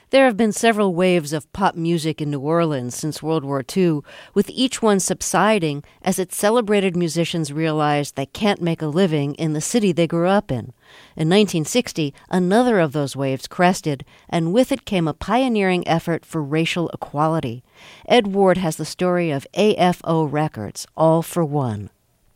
There have been several waves of pop music in New Orleans since World War II, with each one subsiding as its celebrated musicians realized they can't make a living in the city they grew up in. In 1960, another of those waves crested, and with it came a pioneering effort for racial equality. Ed Ward has the story of AFO Records, All for One.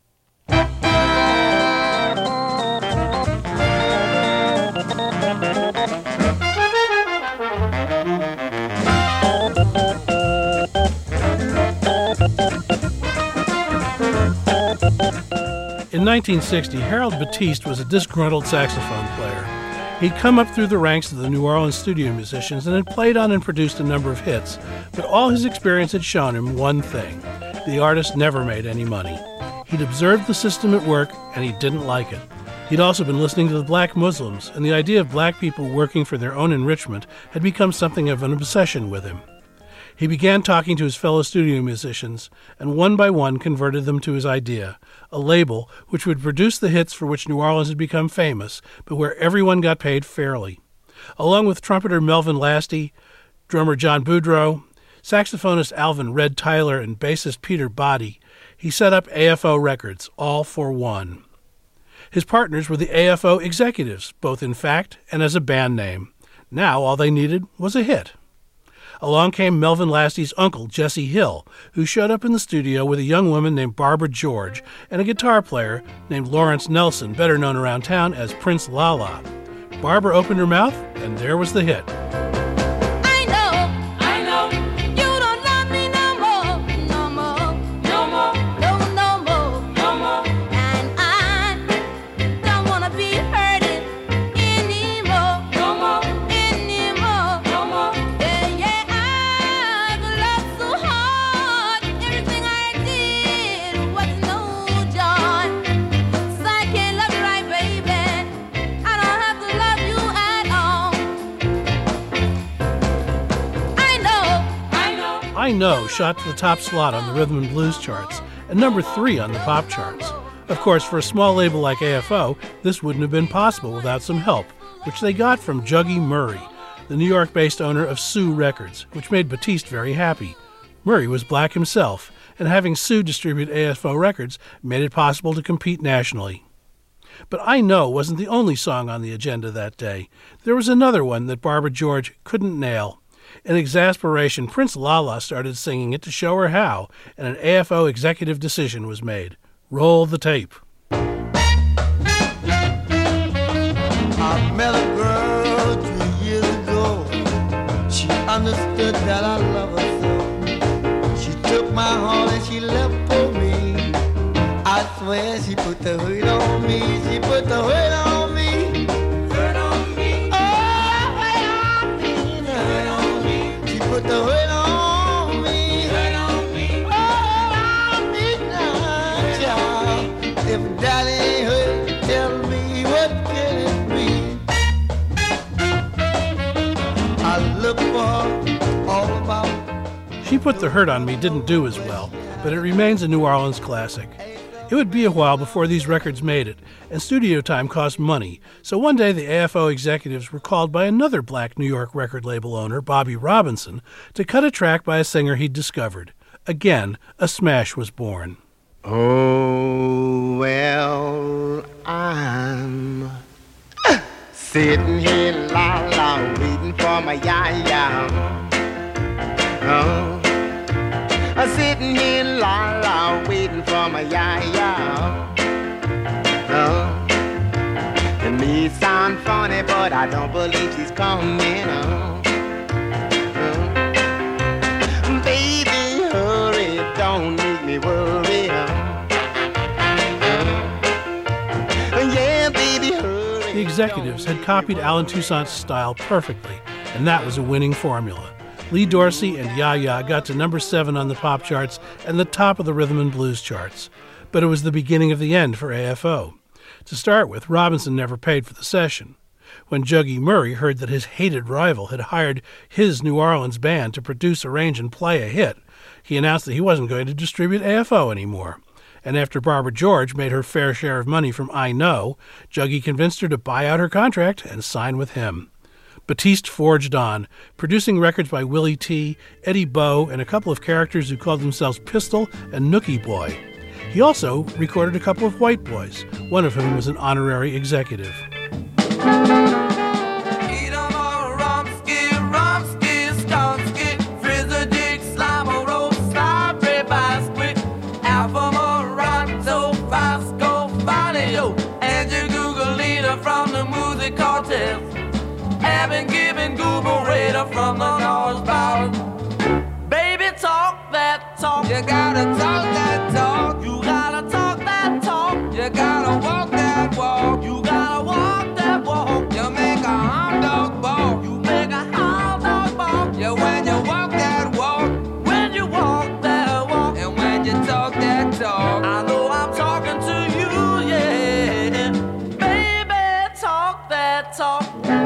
In 1960, Harold Batiste was a disgruntled saxophone player. He'd come up through the ranks of the New Orleans studio musicians and had played on and produced a number of hits, but all his experience had shown him one thing: the artist never made any money. He'd observed the system at work, and he didn't like it. He'd also been listening to the Black Muslims, and the idea of black people working for their own enrichment had become something of an obsession with him. He began talking to his fellow studio musicians, and one by one converted them to his idea, a label which would produce the hits for which New Orleans had become famous, but where everyone got paid fairly. Along with trumpeter Melvin Lasty, drummer John Boudreaux, saxophonist Alvin Red Tyler, and bassist Peter Body, he set up AFO Records, All for One. His partners were the AFO Executives, both in fact and as a band name. Now all they needed was a hit. Along came Melvin Lasty's uncle, Jesse Hill, who showed up in the studio with a young woman named Barbara George and a guitar player named Lawrence Nelson, better known around town as Prince Lala. Barbara opened her mouth, and there was the hit. I Know shot to the top slot on the rhythm and blues charts, and number 3 on the pop charts. Of course, for a small label like AFO, this wouldn't have been possible without some help, which they got from Juggy Murray, the New York-based owner of Sue Records, which made Batiste very happy. Murray was black himself, and having Sue distribute AFO Records made it possible to compete nationally. But I Know wasn't the only song on the agenda that day. There was another one that Barbara George couldn't nail. In exasperation, Prince Lala started singing it to show her how, and an AFO executive decision was made. Roll the tape. I met a girl 3 years ago. She understood that I love her so. She took my heart and she left for me. I swear she put the hurt on me. She put the hurt on me. Put the hurt on me, oh, on me now, child. If daddy ain't hurt, tell me what can it be? I look for her all about. She Put the Hurt on Me didn't do as well, but it remains a New Orleans classic. It would be a while before these records made it, and studio time cost money, so one day the AFO executives were called by another black New York record label owner, Bobby Robinson, to cut a track by a singer he'd discovered. Again, a smash was born. Oh, well, I'm sitting here, la-la, waiting for my ya-ya. Oh. I'm sitting here, la-la, waiting for my ya-ya. Oh. It may sound funny, but I don't believe she's coming. Oh. Oh. Baby, hurry, don't make me worry. Oh. Oh. Yeah, baby, hurry. The executives had copied Alan Toussaint's style perfectly, and that was a winning formula. Lee Dorsey and Ya-Ya got to number 7 on the pop charts and the top of the rhythm and blues charts. But it was the beginning of the end for AFO. To start with, Robinson never paid for the session. When Juggy Murray heard that his hated rival had hired his New Orleans band to produce, arrange, and play a hit, he announced that he wasn't going to distribute AFO anymore. And after Barbara George made her fair share of money from I Know, Juggy convinced her to buy out her contract and sign with him. Batiste forged on, producing records by Willie T., Eddie Bow, and a couple of characters who called themselves Pistol and Nookie Boy. He also recorded a couple of white boys, one of whom was an honorary executive. From the North Bound. Baby, talk that talk. You gotta talk that talk. You gotta talk that talk. You gotta walk that walk. You gotta walk that walk. You make a hot dog ball. You make a hot dog ball. Yeah, when you walk that walk. When you walk that walk. And when you talk that talk. I know I'm talking to you, yeah. Baby, talk that talk.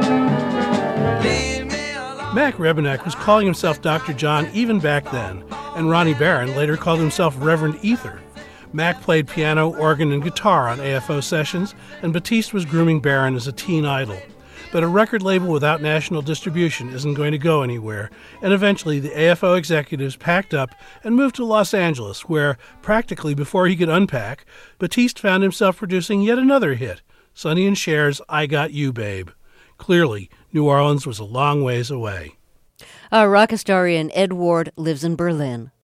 Mac Rebennack was calling himself Dr. John even back then, and Ronnie Barron later called himself Reverend Ether. Mac played piano, organ, and guitar on AFO sessions, and Batiste was grooming Barron as a teen idol. But a record label without national distribution isn't going to go anywhere, and eventually the AFO executives packed up and moved to Los Angeles, where, practically before he could unpack, Batiste found himself producing yet another hit, Sonny and Cher's I Got You, Babe. Clearly, New Orleans was a long ways away. Our rock historian Ed Ward lives in Berlin.